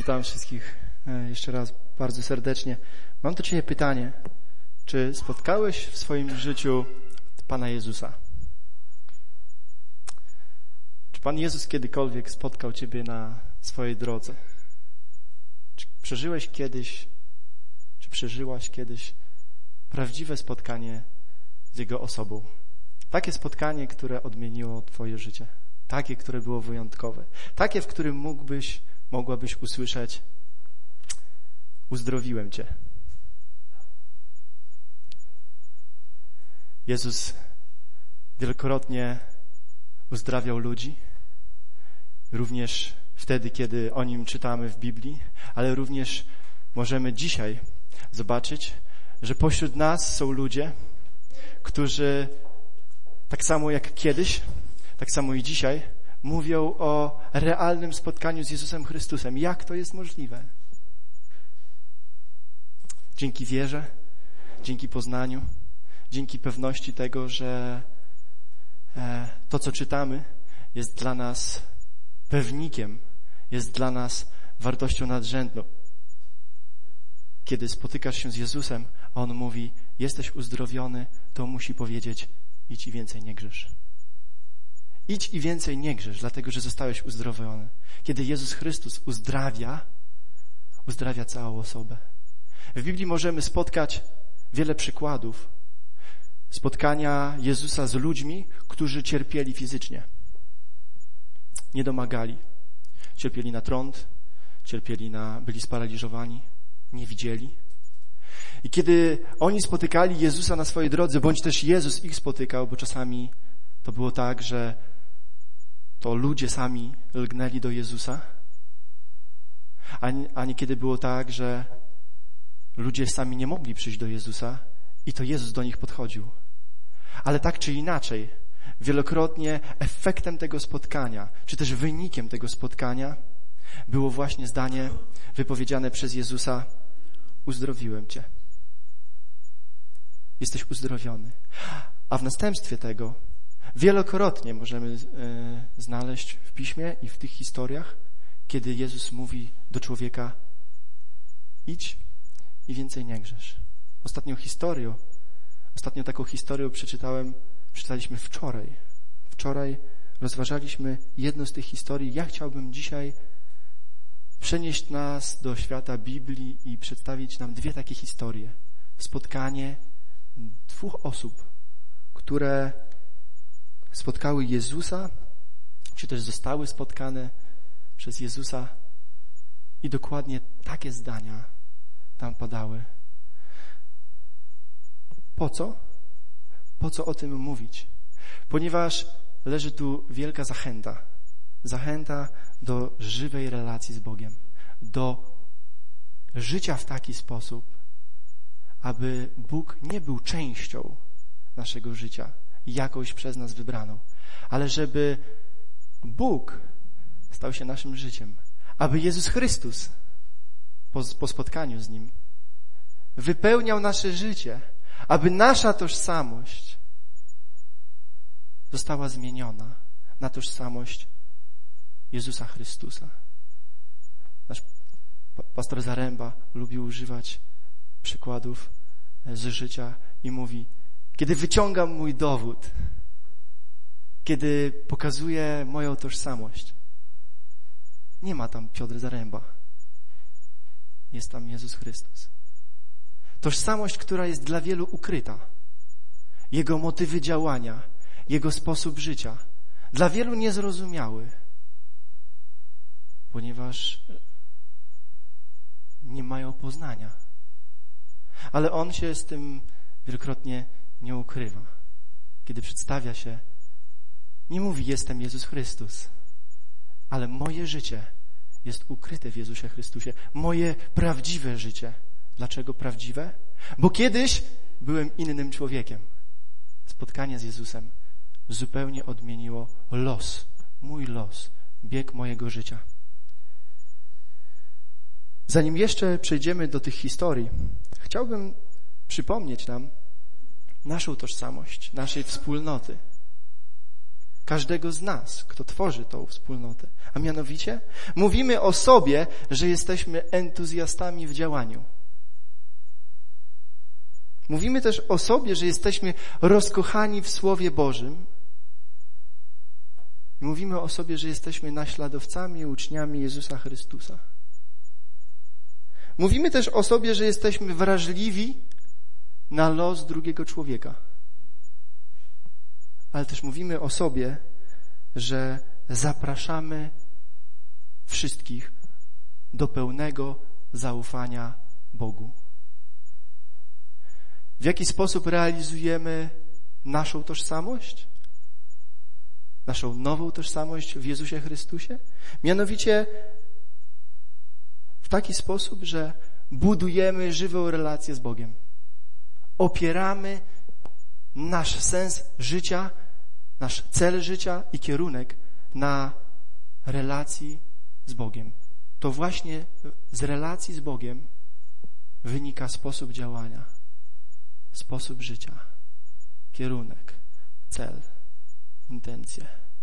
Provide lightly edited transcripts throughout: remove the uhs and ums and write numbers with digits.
Witam wszystkich jeszcze raz bardzo serdecznie. Mam do Ciebie pytanie. Czy spotkałeś w swoim życiu Pana Jezusa? Czy Pan Jezus kiedykolwiek spotkał Ciebie na swojej drodze? Czy przeżyłeś kiedyś, czy przeżyłaś kiedyś prawdziwe spotkanie z Jego osobą? Takie spotkanie, które odmieniło Twoje życie. Takie, które było wyjątkowe. Takie, w którym mogłabyś usłyszeć: uzdrowiłem Cię. Jezus wielokrotnie uzdrawiał ludzi, również wtedy, kiedy o Nim czytamy w Biblii, ale również możemy dzisiaj zobaczyć, że pośród nas są ludzie, którzy tak samo jak kiedyś, tak samo i dzisiaj mówią o realnym spotkaniu z Jezusem Chrystusem. Jak to jest możliwe? Dzięki wierze, dzięki poznaniu, dzięki pewności tego, że to, co czytamy, jest dla nas pewnikiem, jest dla nas wartością nadrzędną. Kiedy spotykasz się z Jezusem, a On mówi: jesteś uzdrowiony, to musi powiedzieć: idź i więcej nie grzesz. Idź i więcej nie grzesz, dlatego że zostałeś uzdrowiony. Kiedy Jezus Chrystus uzdrawia całą osobę. W Biblii możemy spotkać wiele przykładów spotkania Jezusa z ludźmi, którzy cierpieli fizycznie. Niedomagali. Cierpieli na trąd, byli sparaliżowani, nie widzieli. I kiedy oni spotykali Jezusa na swojej drodze, bądź też Jezus ich spotykał, bo czasami to było tak, że to ludzie sami lgnęli do Jezusa, a niekiedy było tak, że ludzie sami nie mogli przyjść do Jezusa i to Jezus do nich podchodził. Ale tak czy inaczej, wielokrotnie efektem tego spotkania, czy też wynikiem tego spotkania było właśnie zdanie wypowiedziane przez Jezusa: uzdrowiłem Cię. Jesteś uzdrowiony. A w następstwie tego wielokrotnie możemy znaleźć w Piśmie i w tych historiach, kiedy Jezus mówi do człowieka: idź i więcej nie grzesz. Ostatnio taką historię przeczytaliśmy wczoraj. Wczoraj rozważaliśmy jedną z tych historii. Ja chciałbym dzisiaj przenieść nas do świata Biblii i przedstawić nam dwie takie historie. Spotkanie dwóch osób, które spotkały Jezusa, czy też zostały spotkane przez Jezusa i dokładnie takie zdania tam padały. Po co? Po co o tym mówić? Ponieważ leży tu wielka zachęta. Zachęta do żywej relacji z Bogiem. Do życia w taki sposób, aby Bóg nie był częścią naszego życia, jakąś przez nas wybraną, ale żeby Bóg stał się naszym życiem. Aby Jezus Chrystus po spotkaniu z Nim wypełniał nasze życie, aby nasza tożsamość została zmieniona na tożsamość Jezusa Chrystusa. Nasz pastor Zaręba lubił używać przykładów z życia i mówi: kiedy wyciągam mój dowód, kiedy pokazuję moją tożsamość, nie ma tam Piotr Zaręba. Jest tam Jezus Chrystus. Tożsamość, która jest dla wielu ukryta. Jego motywy działania, Jego sposób życia. Dla wielu niezrozumiały, ponieważ nie mają poznania. Ale On się z tym wielokrotnie nie ukrywa. Kiedy przedstawia się, nie mówi: jestem Jezus Chrystus, ale moje życie jest ukryte w Jezusie Chrystusie. Moje prawdziwe życie. Dlaczego prawdziwe? Bo kiedyś byłem innym człowiekiem. Spotkanie z Jezusem zupełnie odmieniło mój los, bieg mojego życia. Zanim jeszcze przejdziemy do tych historii, chciałbym przypomnieć nam naszą tożsamość, naszej wspólnoty. każdego z nas, kto tworzy tą wspólnotę. A mianowicie mówimy o sobie, że jesteśmy entuzjastami w działaniu. Mówimy też o sobie, że jesteśmy rozkochani w Słowie Bożym. I mówimy o sobie, że jesteśmy naśladowcami i uczniami Jezusa Chrystusa. Mówimy też o sobie, że jesteśmy wrażliwi na los drugiego człowieka. Ale też mówimy o sobie, że zapraszamy wszystkich do pełnego zaufania Bogu. W jaki sposób realizujemy naszą tożsamość? Naszą nową tożsamość w Jezusie Chrystusie? Mianowicie w taki sposób, że budujemy żywą relację z Bogiem. Opieramy nasz sens życia, nasz cel życia i kierunek na relacji z Bogiem. To właśnie z relacji z Bogiem wynika sposób działania, sposób życia, kierunek, cel, intencje.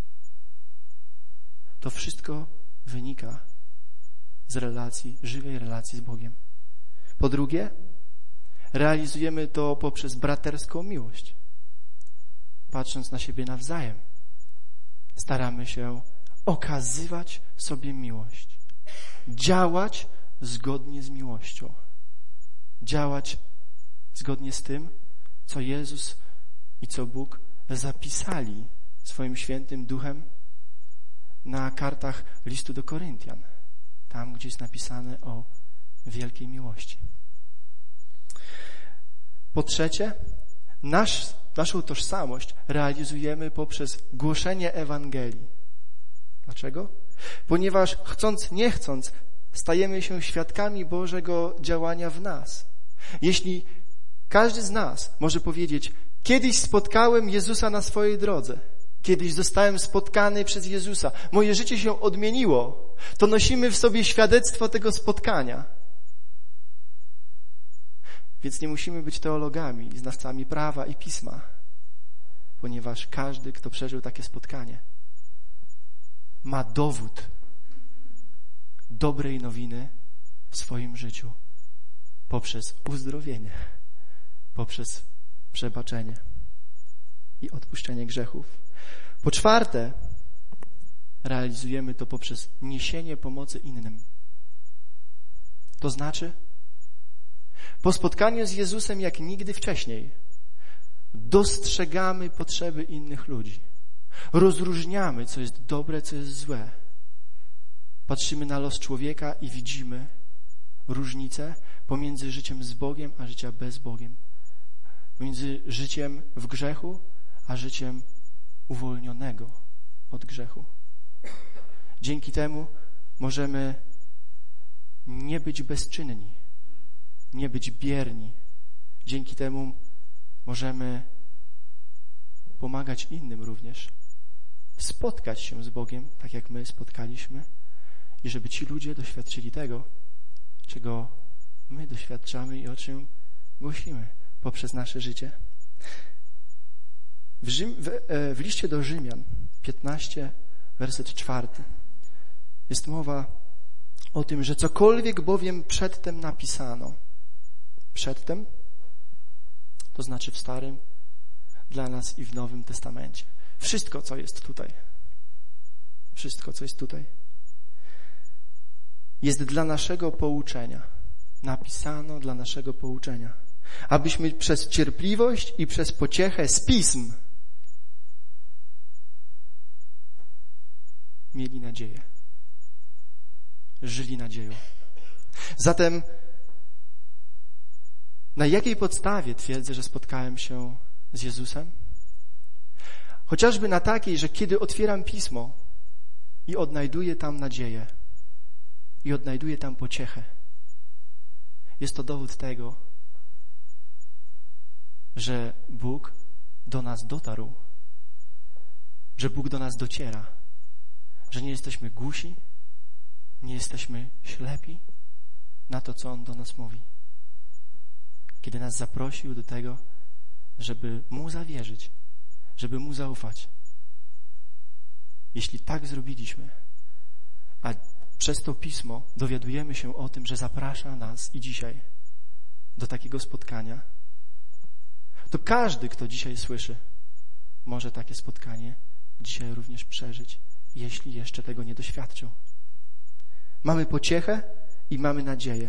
To wszystko wynika z relacji, żywej relacji z Bogiem. Po drugie, realizujemy to poprzez braterską miłość. Patrząc na siebie nawzajem, staramy się okazywać sobie miłość. Działać zgodnie z miłością. Działać zgodnie z tym, co Jezus i co Bóg zapisali swoim świętym duchem na kartach listu do Koryntian. Tam, gdzie jest napisane o wielkiej miłości. Po trzecie, naszą tożsamość realizujemy poprzez głoszenie Ewangelii. Dlaczego? Ponieważ chcąc, nie chcąc, stajemy się świadkami Bożego działania w nas. Jeśli każdy z nas może powiedzieć, kiedyś spotkałem Jezusa na swojej drodze, kiedyś zostałem spotkany przez Jezusa, moje życie się odmieniło, to nosimy w sobie świadectwo tego spotkania. Więc nie musimy być teologami i znawcami prawa i pisma, ponieważ każdy, kto przeżył takie spotkanie, ma dowód dobrej nowiny w swoim życiu poprzez uzdrowienie, poprzez przebaczenie i odpuszczenie grzechów. Po czwarte, realizujemy to poprzez niesienie pomocy innym. To znaczy, po spotkaniu z Jezusem jak nigdy wcześniej dostrzegamy potrzeby innych ludzi. Rozróżniamy, co jest dobre, co jest złe. Patrzymy na los człowieka i widzimy różnicę pomiędzy życiem z Bogiem a życiem bez Bogiem. Pomiędzy życiem w grzechu a życiem uwolnionego od grzechu. Dzięki temu możemy nie być bezczynni, nie być bierni. Dzięki temu możemy pomagać innym również, spotkać się z Bogiem, tak jak my spotkaliśmy, i żeby ci ludzie doświadczyli tego, czego my doświadczamy i o czym głosimy poprzez nasze życie. W liście do Rzymian 15, werset 4 jest mowa o tym, że cokolwiek bowiem przedtem napisano, przedtem, to znaczy w Starym, dla nas i w Nowym Testamencie. Wszystko, co jest tutaj, jest dla naszego pouczenia. Napisano dla naszego pouczenia. Abyśmy przez cierpliwość i przez pociechę z Pism mieli nadzieję. Żyli nadzieją. Zatem na jakiej podstawie twierdzę, że spotkałem się z Jezusem? Chociażby na takiej, że kiedy otwieram Pismo i odnajduję tam nadzieję i odnajduję tam pociechę, jest to dowód tego, że Bóg do nas dotarł, że Bóg do nas dociera, że nie jesteśmy głusi, nie jesteśmy ślepi na to, co On do nas mówi. Kiedy nas zaprosił do tego, żeby Mu zawierzyć, żeby Mu zaufać. jeśli tak zrobiliśmy, a przez to Pismo dowiadujemy się o tym, że zaprasza nas i dzisiaj do takiego spotkania, to każdy, kto dzisiaj słyszy, może takie spotkanie dzisiaj również przeżyć, jeśli jeszcze tego nie doświadczył. Mamy pociechę i mamy nadzieję.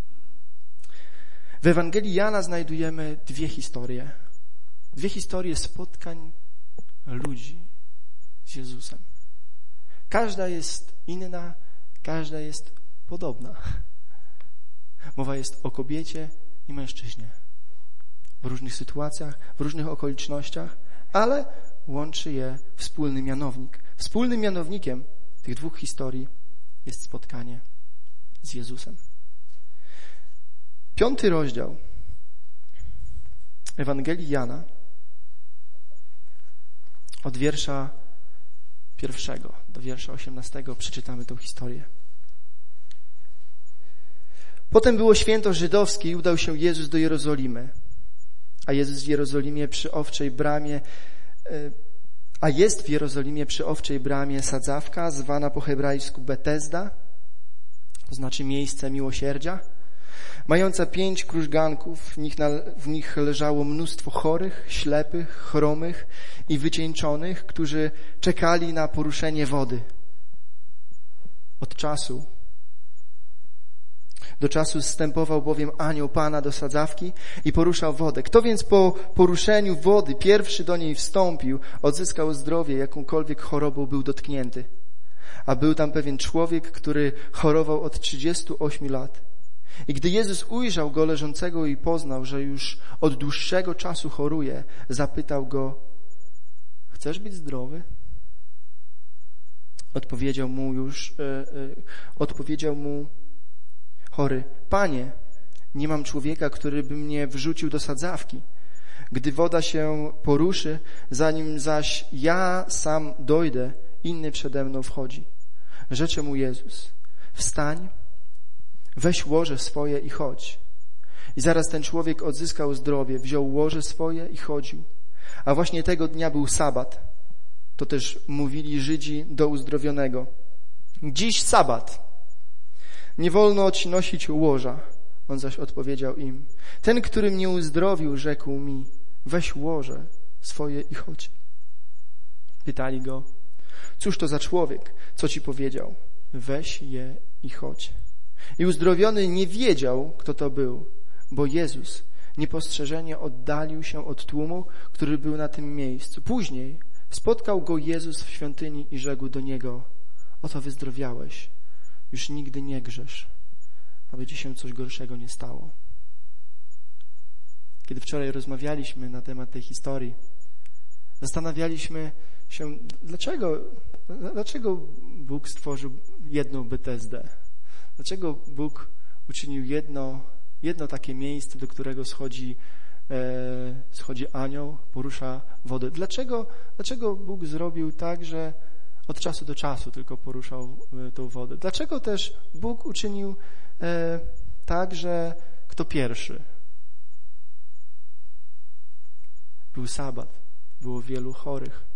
W Ewangelii Jana znajdujemy dwie historie spotkań ludzi z Jezusem. Każda jest inna, każda jest podobna. Mowa jest o kobiecie i mężczyźnie. W różnych sytuacjach, w różnych okolicznościach, ale łączy je wspólny mianownik. Wspólnym mianownikiem tych dwóch historii jest spotkanie z Jezusem. 5 rozdział Ewangelii Jana od wiersza 1 do wiersza 18 przeczytamy tę historię. Potem było święto żydowskie i udał się Jezus do Jerozolimy. A jest w Jerozolimie przy owczej bramie sadzawka, zwana po hebrajsku Betesda, to znaczy miejsce miłosierdzia, mająca 5 krużganków. W nich leżało mnóstwo chorych, ślepych, chromych i wycieńczonych, którzy czekali na poruszenie wody. Od czasu do czasu zstępował bowiem anioł Pana do sadzawki i poruszał wodę. Kto więc po poruszeniu wody pierwszy do niej wstąpił, odzyskał zdrowie, jakąkolwiek chorobą był dotknięty. A był tam pewien człowiek, który chorował od 38 lat. I gdy Jezus ujrzał go leżącego i poznał, że już od dłuższego czasu choruje, zapytał go: chcesz być zdrowy? Odpowiedział mu chory: Panie, nie mam człowieka, który by mnie wrzucił do sadzawki, gdy woda się poruszy, zanim zaś ja sam dojdę, inny przede mną wchodzi. Rzecze mu Jezus: wstań, weź łoże swoje i chodź. I zaraz ten człowiek odzyskał zdrowie, wziął łoże swoje i chodził. A właśnie tego dnia był sabat. To też mówili Żydzi do uzdrowionego: dziś sabat, nie wolno ci nosić łoża. On zaś odpowiedział im: ten, który mnie uzdrowił, rzekł mi: weź łoże swoje i chodź. Pytali go: cóż to za człowiek, co ci powiedział? Weź je i chodź. I uzdrowiony nie wiedział, kto to był, bo Jezus niepostrzeżenie oddalił się od tłumu, który był na tym miejscu. Później spotkał go Jezus w świątyni i rzekł do niego: oto wyzdrowiałeś, już nigdy nie grzesz, aby ci się coś gorszego nie stało. Kiedy wczoraj rozmawialiśmy na temat tej historii, zastanawialiśmy się, dlaczego Bóg stworzył jedną Betesdę? Dlaczego Bóg uczynił jedno takie miejsce, do którego schodzi anioł, porusza wodę? Dlaczego Bóg zrobił tak, że od czasu do czasu tylko poruszał tą wodę? Dlaczego też Bóg uczynił tak, że kto pierwszy? Był sabat, było wielu chorych.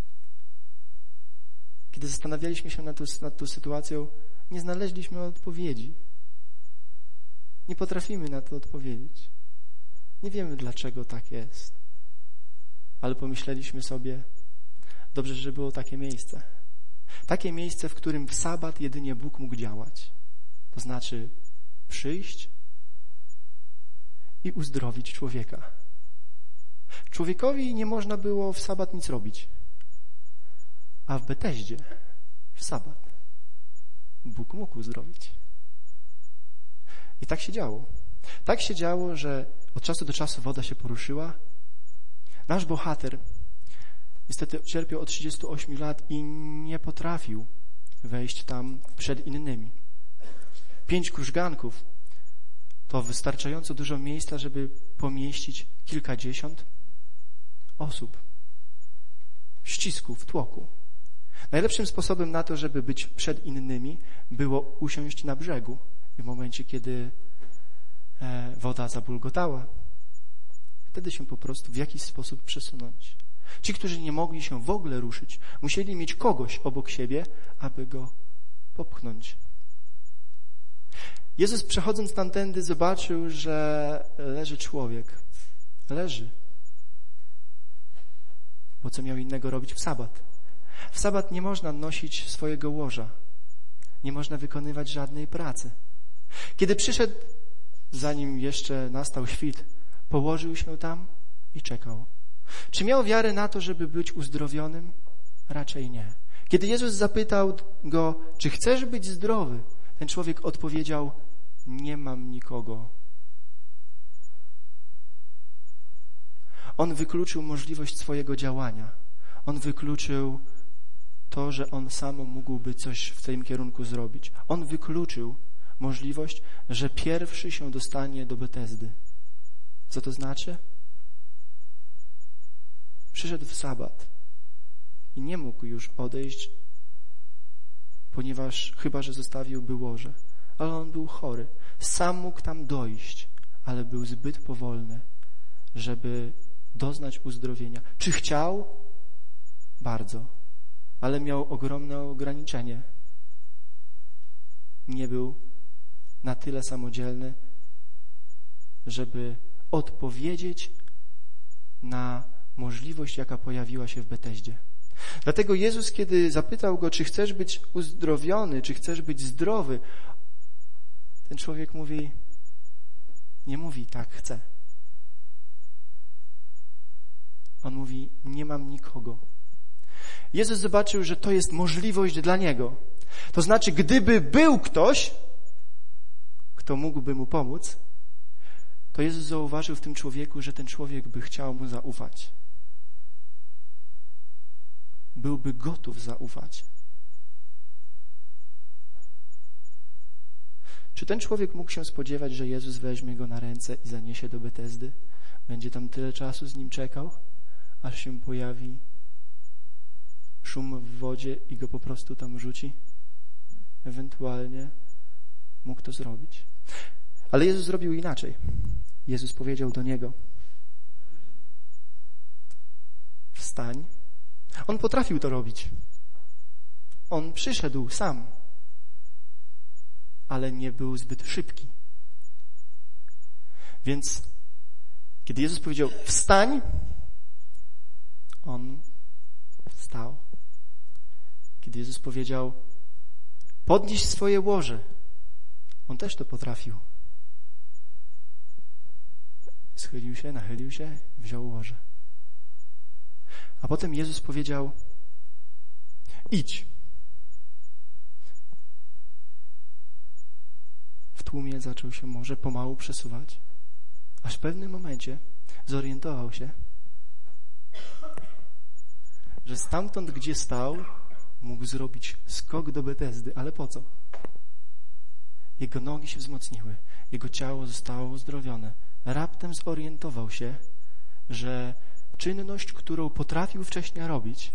Kiedy zastanawialiśmy się nad tą sytuacją, nie znaleźliśmy odpowiedzi. Nie potrafimy na to odpowiedzieć. Nie wiemy, dlaczego tak jest. Ale pomyśleliśmy sobie: dobrze, że było takie miejsce. Takie miejsce, w którym w sabat jedynie Bóg mógł działać. To znaczy przyjść i uzdrowić człowieka. Człowiekowi nie można było w sabat nic robić. A w Beteździe w sabat Bóg mógł uzdrowić. I tak się działo. Tak się działo, że od czasu do czasu woda się poruszyła. Nasz bohater niestety cierpiał od 38 lat i nie potrafił wejść tam przed innymi. 5 krużganków to wystarczająco dużo miejsca, żeby pomieścić kilkadziesiąt osób w ścisku, w tłoku. Najlepszym sposobem na to, żeby być przed innymi, było usiąść na brzegu. I w momencie, kiedy woda zabulgotała, wtedy się po prostu w jakiś sposób przesunąć. Ci, którzy nie mogli się w ogóle ruszyć, musieli mieć kogoś obok siebie, aby go popchnąć. Jezus, przechodząc tamtędy, zobaczył, że leży człowiek. Leży. Bo co miał innego robić w sabat? W sabat nie można nosić swojego łoża. Nie można wykonywać żadnej pracy. Kiedy przyszedł, zanim jeszcze nastał świt, położył się tam i czekał. Czy miał wiarę na to, żeby być uzdrowionym? Raczej nie. Kiedy Jezus zapytał go, czy chcesz być zdrowy? Ten człowiek odpowiedział, nie mam nikogo. On wykluczył możliwość swojego działania. On wykluczył to, że on sam mógłby coś w tym kierunku zrobić. On wykluczył możliwość, że pierwszy się dostanie do Betesdy. Co to znaczy? Przyszedł w sabat i nie mógł już odejść, ponieważ chyba że zostawiłby łoże. Ale on był chory. Sam mógł tam dojść, ale był zbyt powolny, żeby doznać uzdrowienia. Czy chciał? Bardzo. Ale miał ogromne ograniczenie. Nie był na tyle samodzielny, żeby odpowiedzieć na możliwość, jaka pojawiła się w Betesdzie. Dlatego Jezus, kiedy zapytał go, czy chcesz być uzdrowiony, czy chcesz być zdrowy, ten człowiek nie mówi tak, chcę. On mówi, nie mam nikogo. Jezus zobaczył, że to jest możliwość dla niego. To znaczy, gdyby był ktoś, kto mógłby mu pomóc, to Jezus zauważył w tym człowieku, że ten człowiek by chciał mu zaufać. Byłby gotów zaufać. Czy ten człowiek mógł się spodziewać, że Jezus weźmie go na ręce i zaniesie do Betesdy? Będzie tam tyle czasu z nim czekał, aż się pojawi szum w wodzie i go po prostu tam rzuci? Ewentualnie mógł to zrobić. Ale Jezus zrobił inaczej. Jezus powiedział do niego, wstań. On potrafił to robić. On przyszedł sam, ale nie był zbyt szybki. Więc kiedy Jezus powiedział, wstań, on wstał. Kiedy Jezus powiedział, podnieś swoje łoże, on też to potrafił. Schylił się, nachylił się, wziął łoże. A potem Jezus powiedział, idź. W tłumie zaczął się może pomału przesuwać, aż w pewnym momencie zorientował się, że stamtąd, gdzie stał, mógł zrobić skok do Betesdy. Ale po co? Jego nogi się wzmocniły, jego ciało zostało uzdrowione. Raptem zorientował się, że czynność, którą potrafił wcześniej robić,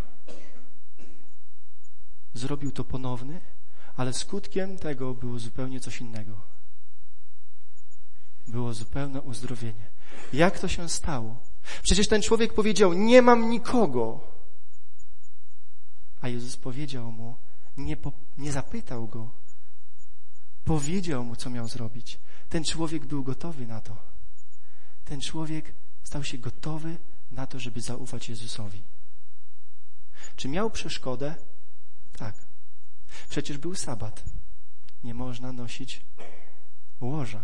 zrobił to ponownie, ale skutkiem tego było zupełnie coś innego. Było zupełne uzdrowienie. Jak to się stało? Przecież ten człowiek powiedział, nie mam nikogo. A Jezus powiedział mu, nie zapytał go, powiedział mu, co miał zrobić. Ten człowiek był gotowy na to. Ten człowiek stał się gotowy na to, żeby zaufać Jezusowi. Czy miał przeszkodę? Tak. Przecież był sabat. Nie można nosić łoża.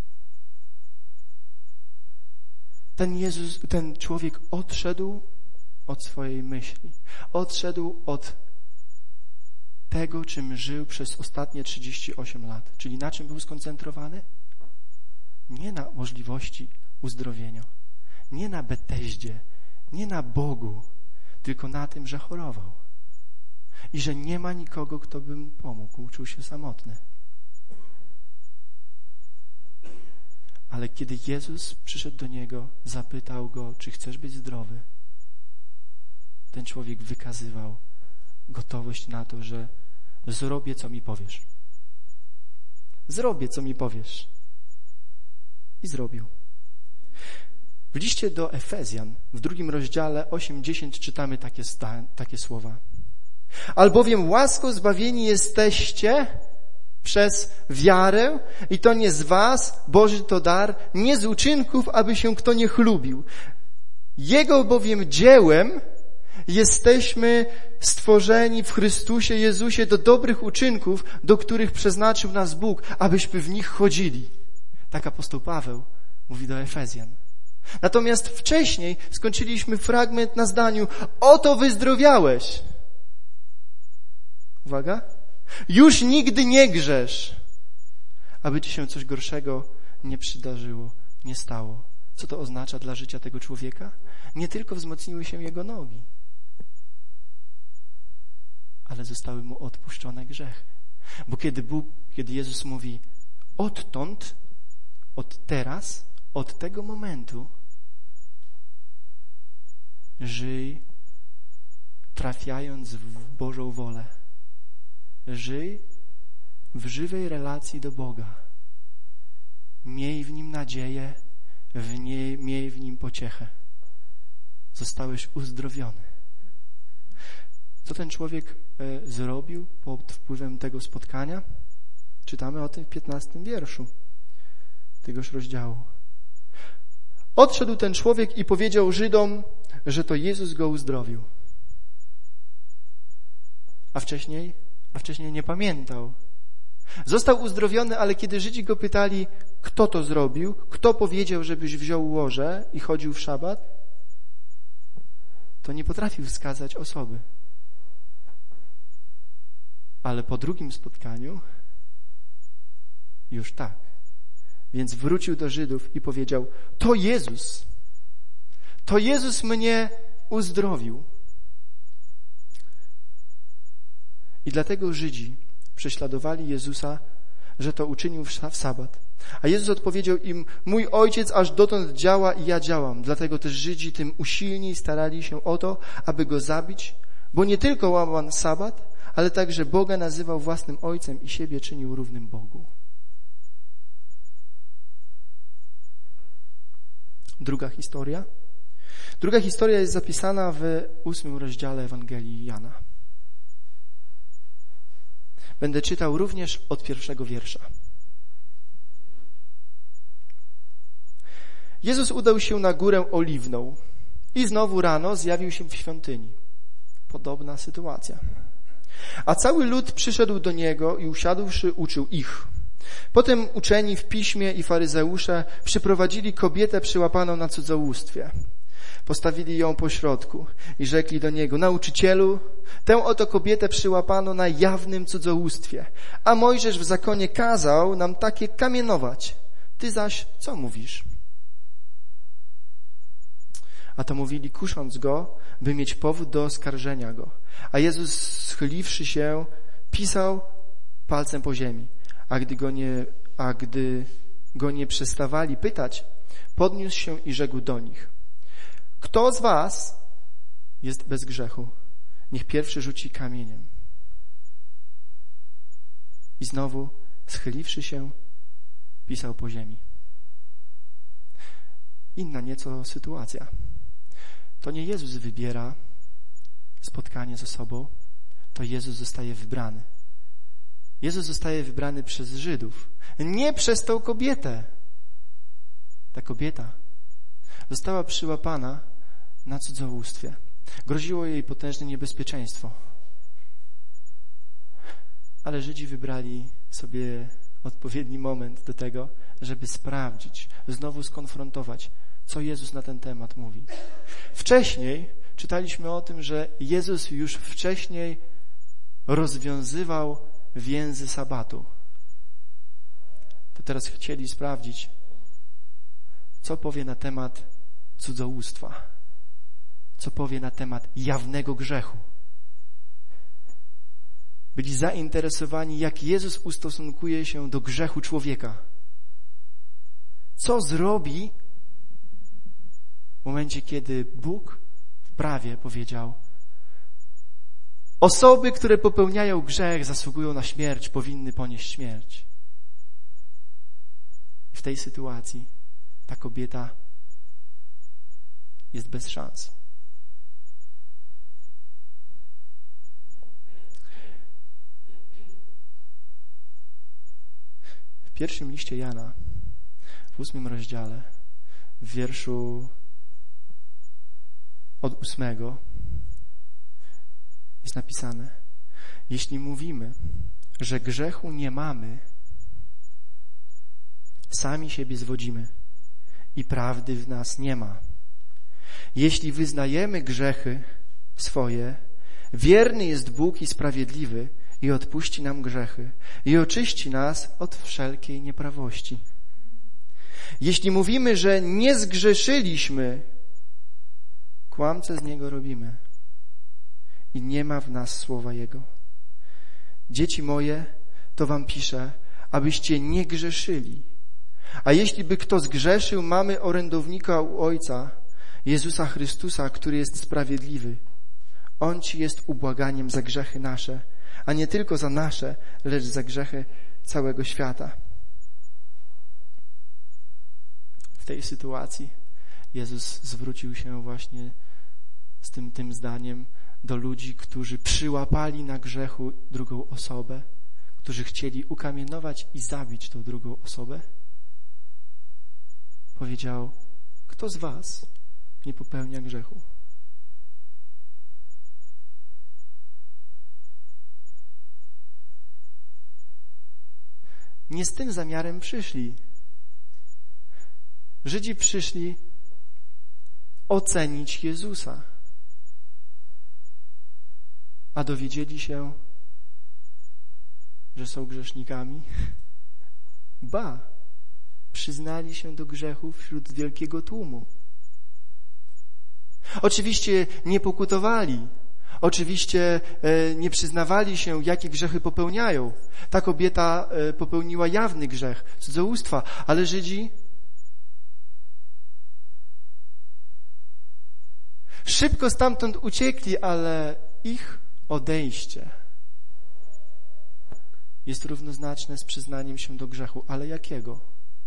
Ten człowiek odszedł od swojej myśli. Odszedł od tego, czym żył przez ostatnie 38 lat. Czyli na czym był skoncentrowany? Nie na możliwości uzdrowienia. Nie na Betesdzie, nie na Bogu, tylko na tym, że chorował. I że nie ma nikogo, kto by mu pomógł. Czuł się samotny. Ale kiedy Jezus przyszedł do niego, zapytał go, czy chcesz być zdrowy, ten człowiek wykazywał gotowość na to, że zrobię, co mi powiesz. Zrobię, co mi powiesz. I zrobił. W liście do Efezjan, w 2 rozdziale 8-10 czytamy takie słowa. Albowiem łaską zbawieni jesteście przez wiarę i to nie z was, Boży to dar, nie z uczynków, aby się kto nie chlubił. Jego bowiem dziełem jesteśmy stworzeni w Chrystusie Jezusie do dobrych uczynków, do których przeznaczył nas Bóg, abyśmy w nich chodzili. Tak apostoł Paweł mówi do Efezjan. Natomiast wcześniej skończyliśmy fragment na zdaniu: oto wyzdrowiałeś. Uwaga. Już nigdy nie grzesz, aby ci się coś gorszego nie przydarzyło, nie stało. Co to oznacza dla życia tego człowieka? Nie tylko wzmocniły się jego nogi, ale zostały mu odpuszczone grzechy. Bo kiedy Jezus mówi odtąd, od teraz, od tego momentu żyj trafiając w Bożą wolę. Żyj w żywej relacji do Boga. Miej w Nim nadzieję, miej w Nim pociechę. Zostałeś uzdrowiony. Co ten człowiek zrobił pod wpływem tego spotkania? Czytamy o tym w 15 wierszu tegoż rozdziału. Odszedł ten człowiek i powiedział Żydom, że to Jezus go uzdrowił. A wcześniej nie pamiętał. Został uzdrowiony, ale kiedy Żydzi go pytali, kto to zrobił, kto powiedział, żebyś wziął łoże i chodził w szabat, to nie potrafił wskazać osoby. Ale po drugim spotkaniu już tak. Więc wrócił do Żydów i powiedział, to Jezus mnie uzdrowił. I dlatego Żydzi prześladowali Jezusa, że to uczynił w sabat. A Jezus odpowiedział im, mój Ojciec aż dotąd działa i ja działam. Dlatego też Żydzi tym usilniej starali się o to, aby go zabić, bo nie tylko łamał sabat, ale także Boga nazywał własnym Ojcem i siebie czynił równym Bogu. Druga historia jest zapisana w 8 rozdziale Ewangelii Jana. Będę czytał również od 1 wiersza. Jezus udał się na górę Oliwną i znowu rano zjawił się w świątyni. Podobna sytuacja. A cały lud przyszedł do Niego i usiadłszy uczył ich. Potem uczeni w piśmie i faryzeusze przyprowadzili kobietę przyłapaną na cudzołóstwie. Postawili ją pośrodku i rzekli do Niego, nauczycielu, tę oto kobietę przyłapano na jawnym cudzołóstwie, a Mojżesz w zakonie kazał nam takie kamienować. Ty zaś co mówisz? A to mówili, kusząc go, by mieć powód do oskarżenia go. A Jezus, schyliwszy się, pisał palcem po ziemi. A gdy go nie przestawali pytać, podniósł się i rzekł do nich, kto z was jest bez grzechu? Niech pierwszy rzuci kamieniem. I znowu, schyliwszy się, pisał po ziemi. Inna nieco sytuacja. To nie Jezus wybiera spotkanie z osobą, to Jezus zostaje wybrany. Jezus zostaje wybrany przez Żydów, nie przez tą kobietę. Ta kobieta została przyłapana na cudzołóstwie. Groziło jej potężne niebezpieczeństwo. Ale Żydzi wybrali sobie odpowiedni moment do tego, żeby sprawdzić, znowu skonfrontować, co Jezus na ten temat mówi. Wcześniej czytaliśmy o tym, że Jezus już wcześniej rozwiązywał więzy sabatu. To teraz chcieli sprawdzić, co powie na temat cudzołóstwa, co powie na temat jawnego grzechu. Byli zainteresowani, jak Jezus ustosunkuje się do grzechu człowieka. Co zrobi w momencie, kiedy Bóg w prawie powiedział, osoby, które popełniają grzech, zasługują na śmierć, powinny ponieść śmierć. I w tej sytuacji ta kobieta jest bez szans. W pierwszym liście Jana, w 8 rozdziale, w wierszu od 8 jest napisane: jeśli mówimy, że grzechu nie mamy, sami siebie zwodzimy i prawdy w nas nie ma. Jeśli wyznajemy grzechy swoje, wierny jest Bóg i sprawiedliwy i odpuści nam grzechy i oczyści nas od wszelkiej nieprawości. Jeśli mówimy, że nie zgrzeszyliśmy, kłamcę z niego robimy i nie ma w nas słowa Jego. Dzieci moje, to wam piszę, abyście nie grzeszyli. A jeśli by kto zgrzeszył, mamy orędownika u Ojca, Jezusa Chrystusa, który jest sprawiedliwy. On ci jest ubłaganiem za grzechy nasze, a nie tylko za nasze, lecz za grzechy całego świata. W tej sytuacji Jezus zwrócił się właśnie z tym zdaniem do ludzi, którzy przyłapali na grzechu drugą osobę, którzy chcieli ukamienować i zabić tą drugą osobę. Powiedział: kto z was nie popełnia grzechu? Nie z tym zamiarem przyszli. Żydzi przyszli ocenić Jezusa, a dowiedzieli się, że są grzesznikami. Ba, przyznali się do grzechu wśród wielkiego tłumu. Oczywiście nie pokutowali, oczywiście nie przyznawali się, jakie grzechy popełniają. Ta kobieta popełniła jawny grzech cudzołóstwa, ale Żydzi szybko stamtąd uciekli, ale ich odejście jest równoznaczne z przyznaniem się do grzechu. Ale jakiego?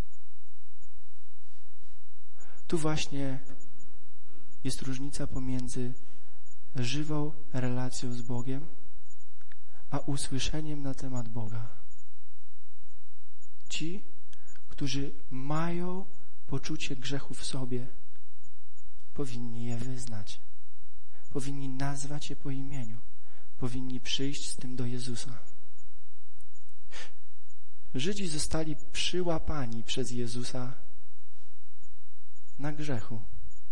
Tu właśnie jest różnica pomiędzy żywą relacją z Bogiem, a usłyszeniem na temat Boga. Ci, którzy mają poczucie grzechu w sobie, powinni je wyznać. Powinni nazwać je po imieniu. Powinni przyjść z tym do Jezusa. Żydzi zostali przyłapani przez Jezusa na grzechu.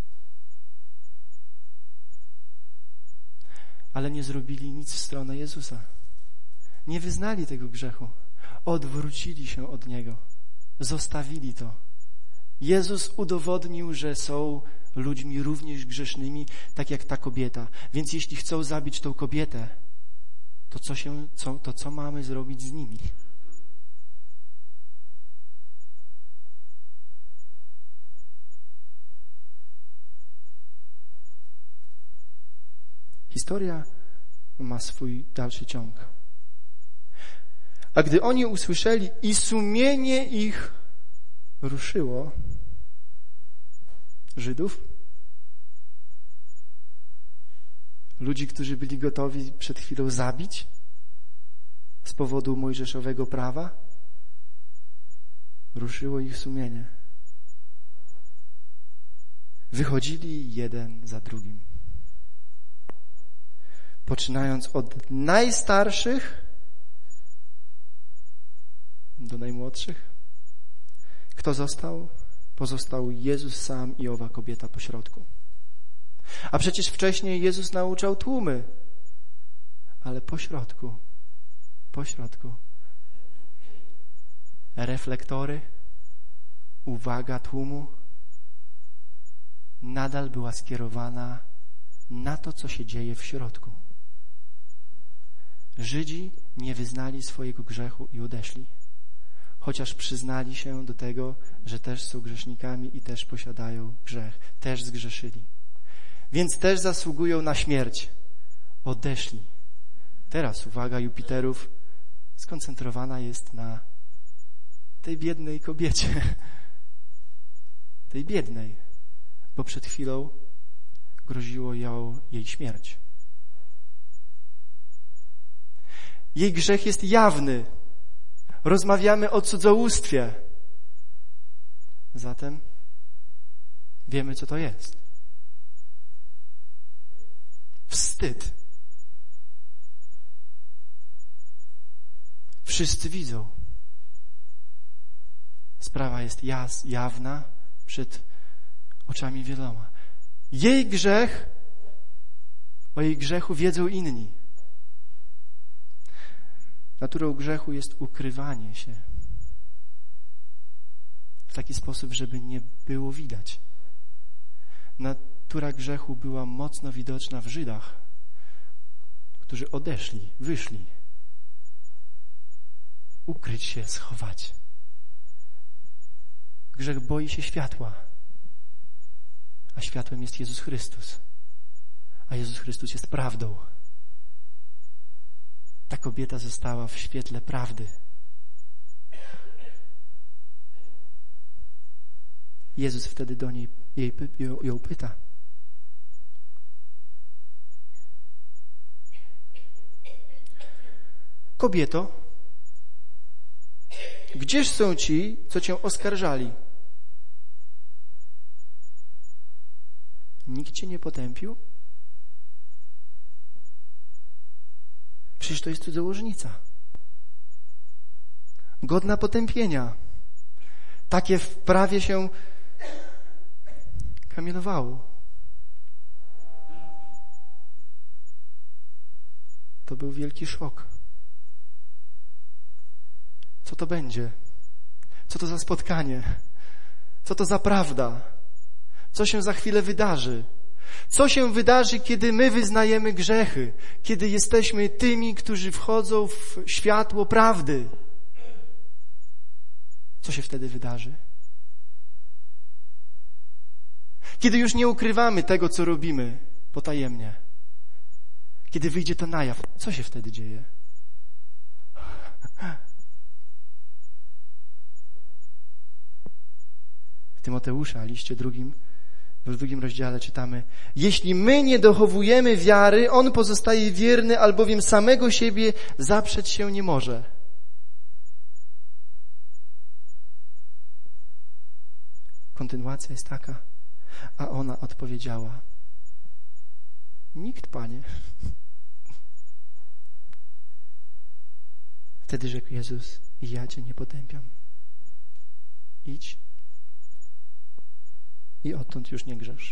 Ale nie zrobili nic w stronę Jezusa. Nie wyznali tego grzechu. Odwrócili się od Niego. Zostawili to. Jezus udowodnił, że są ludźmi również grzesznymi, tak jak ta kobieta. Więc jeśli chcą zabić tą kobietę, to co mamy zrobić z nimi? Historia ma swój dalszy ciąg. A gdy oni usłyszeli i sumienie ich ruszyło, Żydów, ludzi, którzy byli gotowi przed chwilą zabić z powodu mojżeszowego prawa, ruszyło ich sumienie. Wychodzili jeden za drugim. Poczynając od najstarszych do najmłodszych. Kto został? Pozostał Jezus sam i owa kobieta pośrodku. A przecież wcześniej Jezus nauczał tłumy, ale pośrodku reflektory, uwaga tłumu nadal była skierowana na to, co się dzieje w środku. Żydzi nie wyznali swojego grzechu i odeszli, chociaż przyznali się do tego, że też są grzesznikami i też posiadają grzech, też zgrzeszyli. Więc też zasługują na śmierć. Odeszli. Teraz uwaga Jupiterów skoncentrowana jest na tej biednej kobiecie. Tej biednej, bo przed chwilą groziło jej śmierć. Jej grzech jest jawny. Rozmawiamy o cudzołóstwie. Zatem wiemy, co to jest. Wstyd. Wszyscy widzą. Sprawa jest jawna przed oczami wieloma. Jej grzech, o jej grzechu wiedzą inni. Naturą grzechu jest ukrywanie się w taki sposób, żeby nie było widać. Natura grzechu była mocno widoczna w Żydach, którzy odeszli, wyszli. Ukryć się, schować. Grzech boi się światła, a światłem jest Jezus Chrystus, a Jezus Chrystus jest prawdą. Ta kobieta została w świetle prawdy. Jezus wtedy do niej ją pyta. Kobieto, gdzież są ci, co cię oskarżali? Nikt cię nie potępił? Przecież to jest cudzołożnica. Godna potępienia. Takie w prawie się kamienowało. To był wielki szok. Co to będzie? Co to za spotkanie? Co to za prawda? Co się za chwilę wydarzy? Co się wydarzy, kiedy my wyznajemy grzechy? Kiedy jesteśmy tymi, którzy wchodzą w światło prawdy? Co się wtedy wydarzy? Kiedy już nie ukrywamy tego, co robimy potajemnie. Kiedy wyjdzie to na jaw, co się wtedy dzieje? W Tymoteusza, liście w 2 rozdziale czytamy: jeśli my nie dochowujemy wiary, on pozostaje wierny, albowiem samego siebie zaprzeć się nie może. Kontynuacja jest taka: a ona odpowiedziała: nikt, Panie. Wtedy rzekł Jezus: i ja cię nie potępiam. Idź i odtąd już nie grzesz.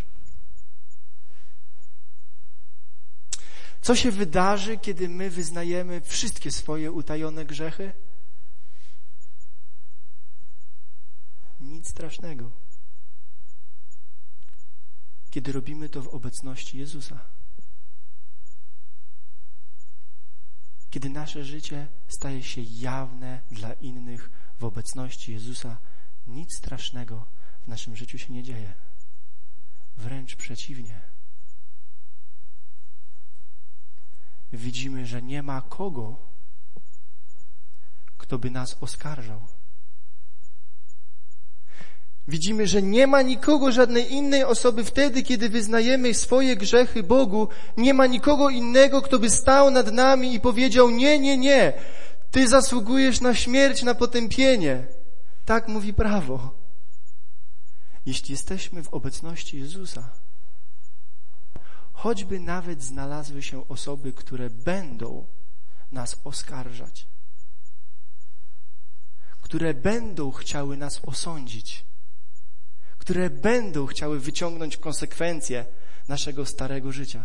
Co się wydarzy, kiedy my wyznajemy wszystkie swoje utajone grzechy? Nic strasznego. Kiedy robimy to w obecności Jezusa. Kiedy nasze życie staje się jawne dla innych w obecności Jezusa, nic strasznego w naszym życiu się nie dzieje. Wręcz przeciwnie. Widzimy, że nie ma kogo, kto by nas oskarżał. Widzimy, że nie ma nikogo, żadnej innej osoby wtedy, kiedy wyznajemy swoje grzechy Bogu. Nie ma nikogo innego, kto by stał nad nami i powiedział: nie, nie, nie, ty zasługujesz na śmierć, na potępienie. Tak mówi prawo. Jeśli jesteśmy w obecności Jezusa, choćby nawet znalazły się osoby, które będą nas oskarżać, które będą chciały nas osądzić, które będą chciały wyciągnąć konsekwencje naszego starego życia.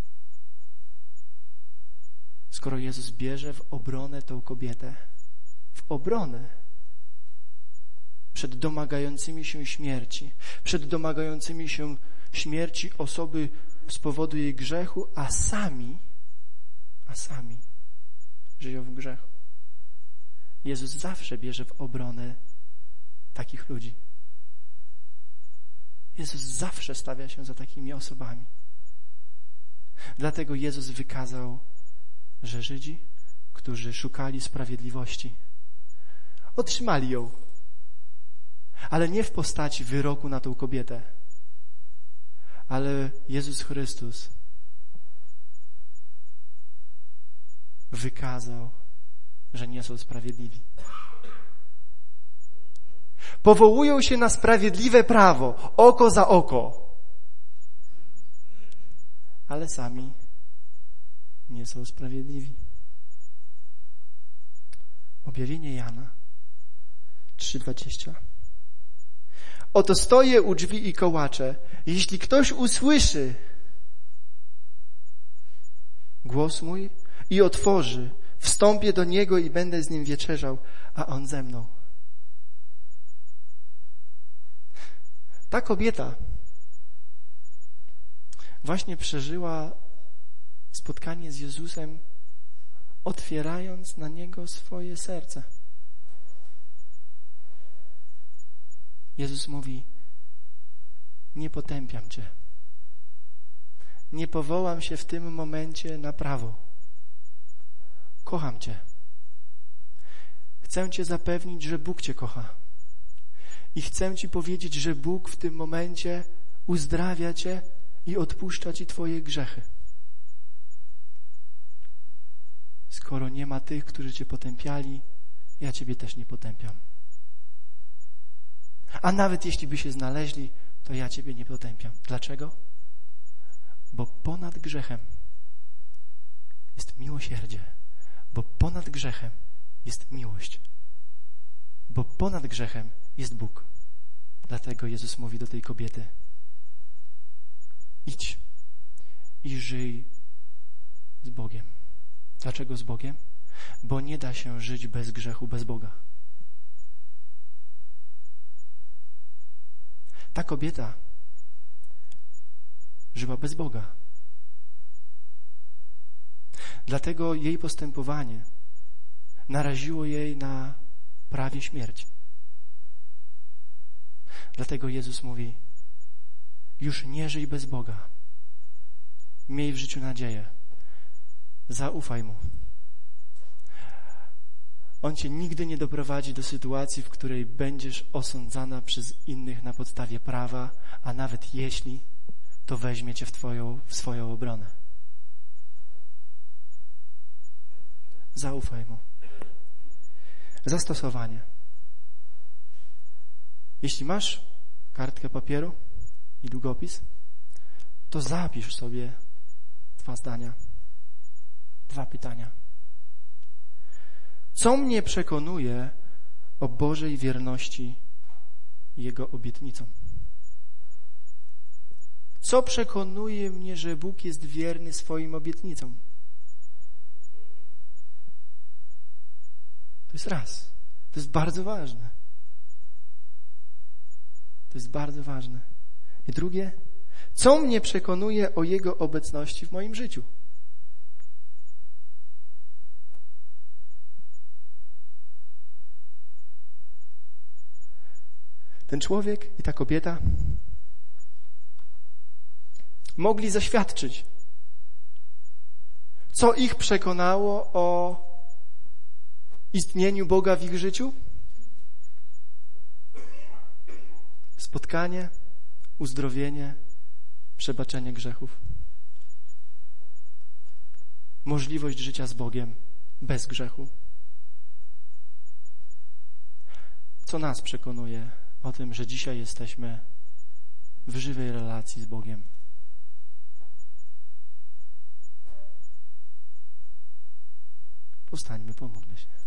Skoro Jezus bierze w obronę tą kobietę, w obronę przed domagającymi się śmierci, przed domagającymi się śmierci osoby z powodu jej grzechu, a sami żyją w grzechu. Jezus zawsze bierze w obronę takich ludzi. Jezus zawsze stawia się za takimi osobami. Dlatego Jezus wykazał, że Żydzi, którzy szukali sprawiedliwości, otrzymali ją, ale nie w postaci wyroku na tą kobietę, ale Jezus Chrystus wykazał, że nie są sprawiedliwi. Powołują się na sprawiedliwe prawo, oko za oko, ale sami nie są sprawiedliwi. Objawienie Jana 3:20. Oto stoję u drzwi i kołaczę. Jeśli ktoś usłyszy głos mój i otworzy, wstąpię do niego i będę z nim wieczerzał, a on ze mną. Ta kobieta właśnie przeżyła spotkanie z Jezusem, otwierając na Niego swoje serce. Jezus mówi: nie potępiam Cię. Nie powołam się w tym momencie na prawo. Kocham Cię. Chcę Cię zapewnić, że Bóg Cię kocha. I chcę Ci powiedzieć, że Bóg w tym momencie uzdrawia Cię i odpuszcza Ci Twoje grzechy. Skoro nie ma tych, którzy Cię potępiali, ja Ciebie też nie potępiam. A nawet jeśli by się znaleźli, to ja Ciebie nie potępiam. Dlaczego? Bo ponad grzechem jest miłosierdzie. Bo ponad grzechem jest miłość. Bo ponad grzechem jest Bóg. Dlatego Jezus mówi do tej kobiety: idź i żyj z Bogiem. Dlaczego z Bogiem? Bo nie da się żyć bez grzechu, bez Boga. Ta kobieta żyła bez Boga. Dlatego jej postępowanie naraziło jej na prawie śmierć. Dlatego Jezus mówi: już nie żyj bez Boga. Miej w życiu nadzieję. Zaufaj Mu. On Cię nigdy nie doprowadzi do sytuacji, w której będziesz osądzana przez innych na podstawie prawa, a nawet jeśli, to weźmie Cię w swoją obronę. Zaufaj Mu. Zastosowanie. Jeśli masz kartkę papieru i długopis, to zapisz sobie 2 zdania, 2 pytania. Co mnie przekonuje o Bożej wierności i Jego obietnicom? Co przekonuje mnie, że Bóg jest wierny swoim obietnicom? To jest raz. To jest bardzo ważne. To jest bardzo ważne. I drugie, co mnie przekonuje o Jego obecności w moim życiu? Ten człowiek i ta kobieta mogli zaświadczyć, co ich przekonało o istnieniu Boga w ich życiu. Spotkanie, uzdrowienie, przebaczenie grzechów. Możliwość życia z Bogiem bez grzechu. Co nas przekonuje o tym, że dzisiaj jesteśmy w żywej relacji z Bogiem? Powstańmy, pomódlmy się.